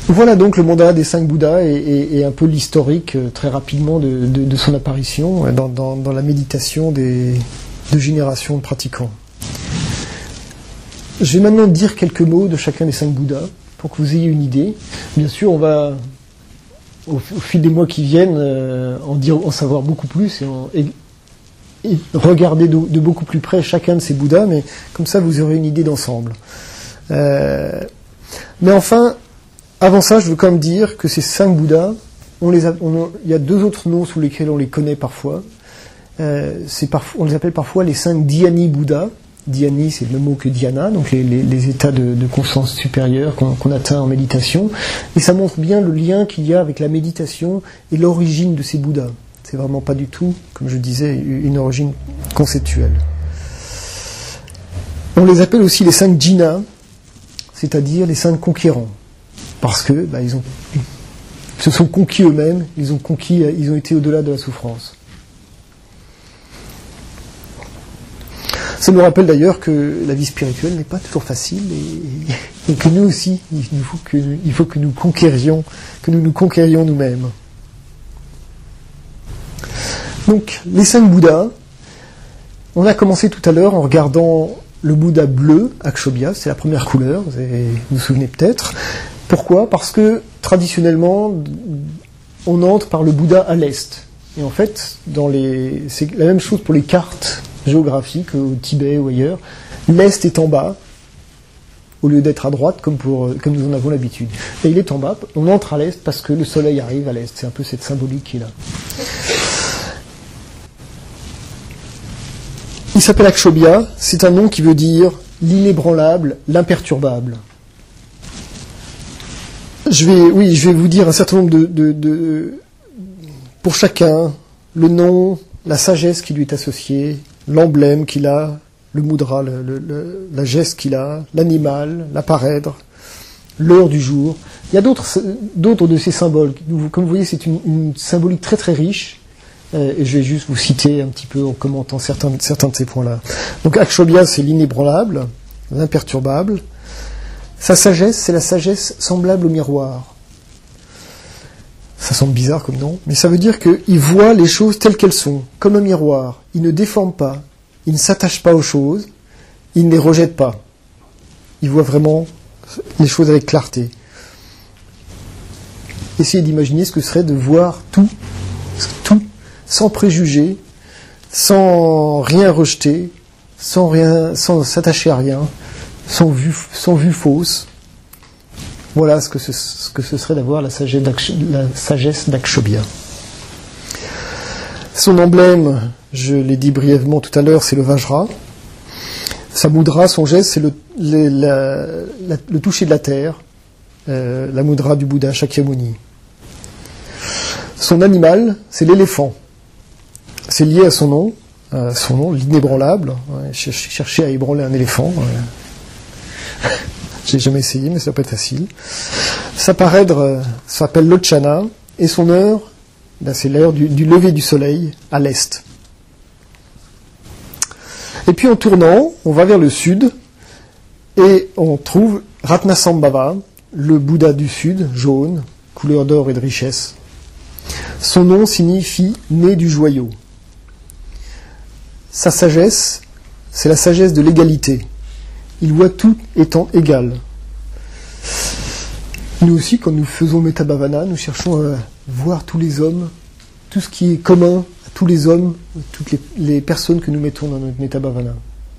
Voilà donc le mandala des 5 Bouddhas et un peu l'historique très rapidement de son apparition dans la méditation de générations de pratiquants. Je vais maintenant dire quelques mots de chacun des 5 Bouddhas pour que vous ayez une idée. Bien sûr, on va, au fil des mois qui viennent, en savoir beaucoup plus et regarder de beaucoup plus près chacun de ces Bouddhas, mais comme ça vous aurez une idée d'ensemble. Mais enfin, avant ça, je veux quand même dire que ces 5 Bouddhas, il y a 2 autres noms sous lesquels on les connaît parfois. On les appelle parfois les 5 Dhyani Bouddhas. Dhyani, c'est le même mot que dhyana, donc les états de conscience supérieure qu'on atteint en méditation. Et ça montre bien le lien qu'il y a avec la méditation et l'origine de ces Bouddhas. C'est vraiment pas du tout, comme je disais, une origine conceptuelle. On les appelle aussi les 5 Jina, c'est-à-dire les 5 conquérants. Parce que ils se sont conquis eux-mêmes, ils ont été au-delà de la souffrance. Ça nous rappelle d'ailleurs que la vie spirituelle n'est pas toujours facile et que nous aussi, il faut que nous nous conquérions nous-mêmes. Donc, les 5 Bouddhas, on a commencé tout à l'heure en regardant le Bouddha bleu, Akshobhya, c'est la première couleur, vous vous souvenez peut-être. Pourquoi ? Parce que, traditionnellement, on entre par le Bouddha à l'est. Et en fait, c'est la même chose pour les cartes géographiques, au Tibet ou ailleurs. L'est est en bas, au lieu d'être à droite, comme nous en avons l'habitude. Et il est en bas, on entre à l'est parce que le soleil arrive à l'est. C'est un peu cette symbolique qui est là. Il s'appelle Akshobhya, c'est un nom qui veut dire l'inébranlable, l'imperturbable. Je vais vous dire un certain nombre pour chacun, le nom, la sagesse qui lui est associée, l'emblème qu'il a, le mudra, la geste qu'il a, l'animal, la parèdre, l'heure du jour. Il y a d'autres de ces symboles. Comme vous voyez, c'est une symbolique très très riche. Et je vais juste vous citer un petit peu en commentant certains de ces points-là. Donc Akshobhya, c'est l'inébranlable, l'imperturbable. Sa sagesse, c'est la sagesse semblable au miroir. Ça semble bizarre comme nom, mais ça veut dire qu'il voit les choses telles qu'elles sont, comme un miroir. Il ne déforme pas, il ne s'attache pas aux choses, il ne les rejette pas. Il voit vraiment les choses avec clarté. Essayez d'imaginer ce que serait de voir tout, sans préjugés, sans rien rejeter, sans s'attacher à rien, sans vue fausse. Voilà ce que ce serait d'avoir la sagesse d'Akshobhya. Son emblème, je l'ai dit brièvement tout à l'heure, c'est le Vajra. Sa mudra, son geste, c'est le toucher de la terre, la mudra du Bouddha Shakyamuni. Son animal, c'est l'éléphant. C'est lié à son nom, l'inébranlable. Ouais, chercher à ébranler un éléphant. Ouais. J'ai jamais essayé, mais ça peut être facile. Sa parèdre s'appelle Lochana, et son heure, c'est l'heure du lever du soleil à l'est. Et puis en tournant, on va vers le sud, et on trouve Ratnasambhava, le Bouddha du sud, jaune, couleur d'or et de richesse. Son nom signifie « né du joyau ». Sa sagesse, c'est la sagesse de l'égalité. Il voit tout étant égal. Nous aussi, quand nous faisons Metabhavana, nous cherchons à voir tous les hommes, tout ce qui est commun à tous les hommes, toutes les personnes que nous mettons dans notre Metabhavana.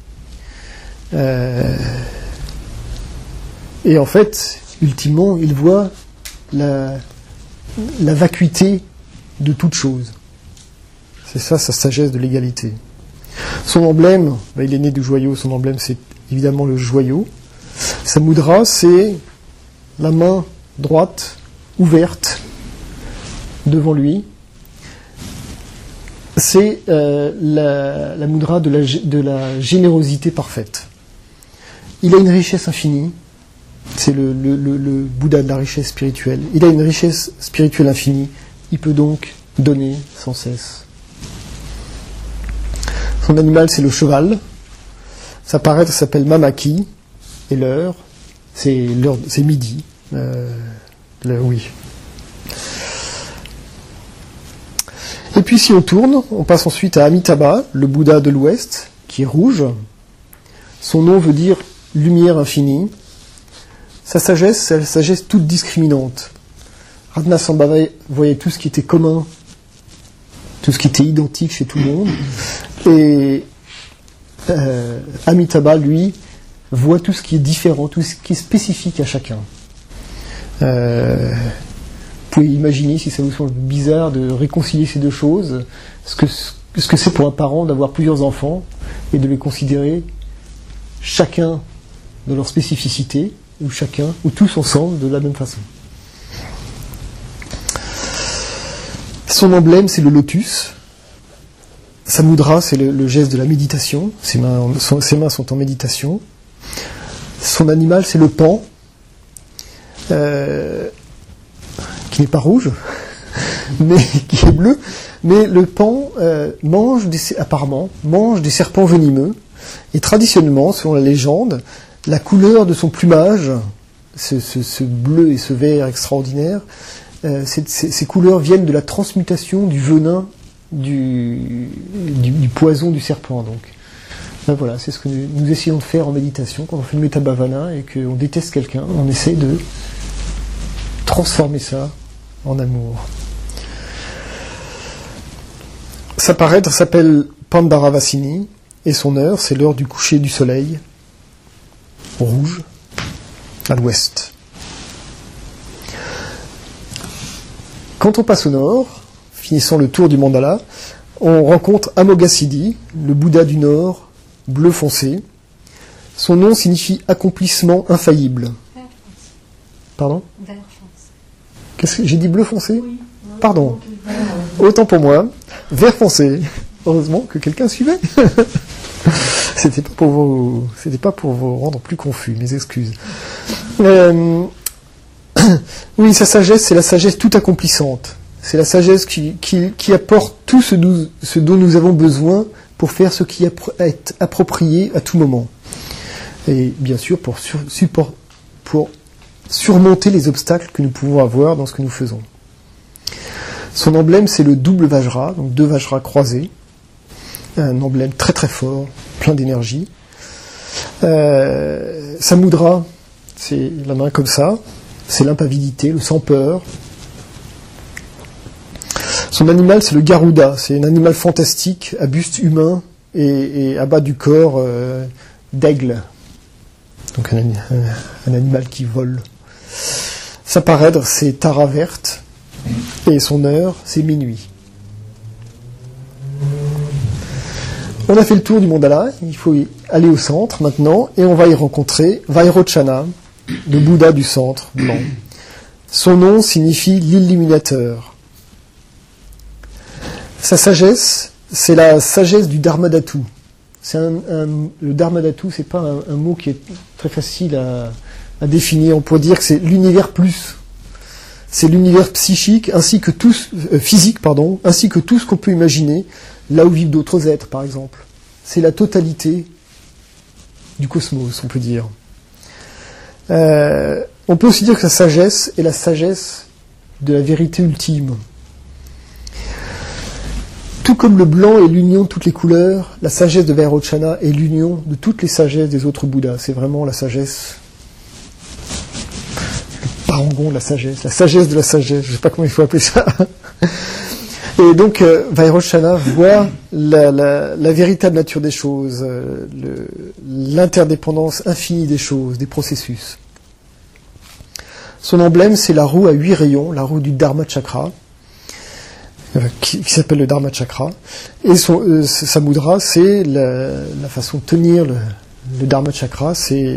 Et en fait, ultimement, il voit la vacuité de toute chose. C'est ça, sa sagesse de l'égalité. Son emblème, il est né du joyau, son emblème c'est évidemment le joyau. Sa mudra, c'est la main droite ouverte devant lui. C'est la mudra de la générosité parfaite. Il a une richesse infinie. C'est le Bouddha de la richesse spirituelle. Il a une richesse spirituelle infinie. Il peut donc donner sans cesse. Son animal, c'est le cheval. Sa parèdre s'appelle Mamaki. Et l'heure, c'est midi. Oui. Et puis si on tourne, on passe ensuite à Amitabha, le Bouddha de l'Ouest, qui est rouge. Son nom veut dire lumière infinie. Sa sagesse, c'est la sagesse toute discriminante. Radhanassambhava voyait tout ce qui était commun, tout ce qui était identique chez tout le monde. Et Amitabha, lui, voit tout ce qui est différent, tout ce qui est spécifique à chacun. Vous pouvez imaginer, si ça vous semble bizarre, de réconcilier ces deux choses, ce que c'est pour un parent d'avoir plusieurs enfants et de les considérer chacun de leur spécificité, ou tous ensemble de la même façon. Son emblème, c'est le lotus. Sa mudra, c'est le geste de la méditation. Ses mains sont en méditation. Son animal, c'est le pan, qui n'est pas rouge, mais qui est bleu. Mais le pan apparemment mange des serpents venimeux. Et traditionnellement, selon la légende, la couleur de son plumage, ce bleu et ce vert extraordinaire, ces couleurs viennent de la transmutation du venin du poison du serpent. Donc, ben voilà, c'est ce que nous essayons de faire en méditation quand on fait le Metta Bhavana et qu'on déteste quelqu'un, on essaie de transformer ça en amour. Sa parèdre s'appelle Pandaravasini et son heure, c'est l'heure du coucher du soleil, rouge, à l'ouest. Quand on passe au nord, finissant le tour du mandala, on rencontre Amoghasiddhi, le Bouddha du Nord, bleu foncé. Son nom signifie accomplissement infaillible. Pardon ? Qu'est-ce que j'ai dit, bleu foncé ? Oui. Pardon. Autant pour moi. Vert foncé. Heureusement que quelqu'un suivait. C'était pas pour vous rendre plus confus, mes excuses. Oui, sa sagesse, c'est la sagesse toute accomplissante. C'est la sagesse qui apporte tout ce dont nous avons besoin pour faire ce qui est approprié à tout moment. Et bien sûr, pour surmonter les obstacles que nous pouvons avoir dans ce que nous faisons. Son emblème, c'est le double Vajra, donc 2 Vajras croisés. Un emblème très très fort, plein d'énergie. Sa mudra, c'est la main comme ça. C'est l'impavidité, le sans peur. Son animal, c'est le Garuda. C'est un animal fantastique, à buste humain et à bas du corps d'aigle. Donc un animal qui vole. Sa parèdre, c'est Tara verte. Et son heure, c'est minuit. On a fait le tour du mandala. Il faut aller au centre maintenant. Et on va y rencontrer Vairochana, le Bouddha du centre, blanc. Son nom signifie l'illuminateur. Sa sagesse, c'est la sagesse du Dharmadhatu. Le Dharmadhatu, c'est pas un mot qui est très facile à définir. On pourrait dire que c'est l'univers plus. C'est l'univers psychique ainsi que physique, ainsi que tout ce qu'on peut imaginer, là où vivent d'autres êtres, par exemple. C'est la totalité du cosmos, on peut dire. On peut aussi dire que sa sagesse est la sagesse de la vérité ultime. Tout comme le blanc est l'union de toutes les couleurs, la sagesse de Vairochana est l'union de toutes les sagesses des autres Bouddhas. C'est vraiment la sagesse, le parangon de la sagesse de la sagesse, je ne sais pas comment il faut appeler ça. Et donc, Vairochana voit la véritable nature des choses, l'interdépendance infinie des choses, des processus. Son emblème, c'est la roue à 8 rayons, la roue du Dharma Chakra, qui s'appelle le Dharma Chakra. Et sa mudra, c'est la façon de tenir le Dharma Chakra,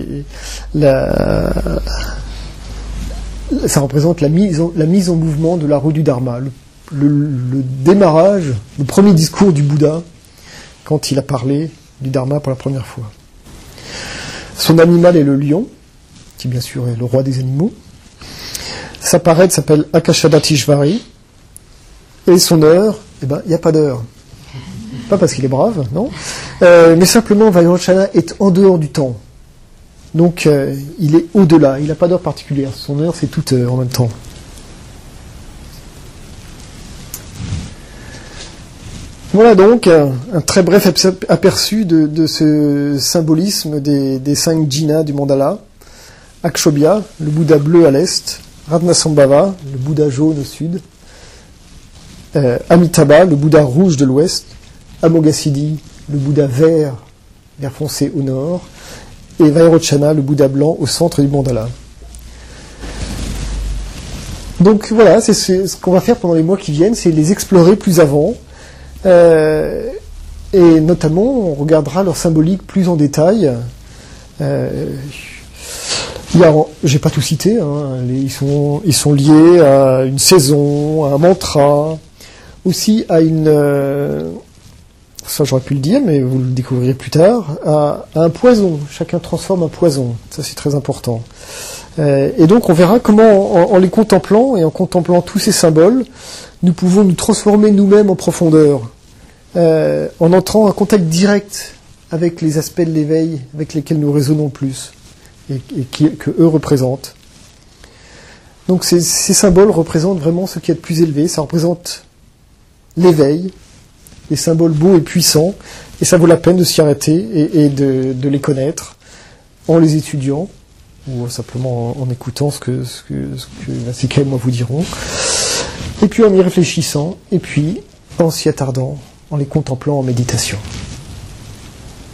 ça représente la mise en mouvement de la roue du Dharma, le démarrage, le premier discours du Bouddha quand il a parlé du Dharma pour la première fois. Son animal est le lion, qui bien sûr est le roi des animaux. Sa parèdre s'appelle Akashadatishvari. Et son heure, il n'y a pas d'heure. Pas parce qu'il est brave, non. Mais simplement, Vairochana est en dehors du temps. Donc, il est au-delà. Il n'a pas d'heure particulière. Son heure, c'est toute heure en même temps. Voilà donc un très bref aperçu de ce symbolisme des 5 jhinas du mandala. Akshobhya, le Bouddha bleu à l'est, Ratnasambhava, le Bouddha jaune au sud, Amitabha, le Bouddha rouge de l'ouest, Amoghasiddhi, le Bouddha vert foncé au nord, et Vairochana, le Bouddha blanc au centre du mandala. Donc voilà, c'est ce qu'on va faire pendant les mois qui viennent, c'est les explorer plus avant, et notamment on regardera leur symbolique plus en détail. J'ai pas tout cité, hein, ils sont liés à une saison, à un mantra, aussi à ça j'aurais pu le dire, mais vous le découvrirez plus tard, à un poison. Chacun transforme un poison, ça c'est très important. Et donc on verra comment, en les contemplant et en contemplant tous ces symboles, nous pouvons nous transformer nous-mêmes en profondeur, en entrant en contact direct avec les aspects de l'éveil avec lesquels nous résonnons plus. Que eux représentent. Donc ces symboles représentent vraiment ce qui est de plus élevé, ça représente l'éveil, des symboles beaux et puissants, et ça vaut la peine de s'y arrêter et de les connaître en les étudiant, ou simplement en écoutant ce que Vasika et moi vous dirons, et puis en y réfléchissant, et puis en s'y attardant, en les contemplant en méditation.